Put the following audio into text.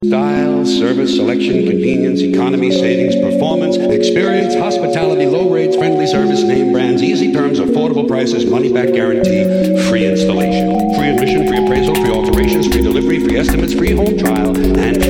Style, service, selection, convenience, economy, savings, performance, experience, hospitality, low rates, friendly service, name brands, easy terms, affordable prices, money-back guarantee, free installation, free admission, free appraisal, free alterations, free delivery, free estimates, free home trial, and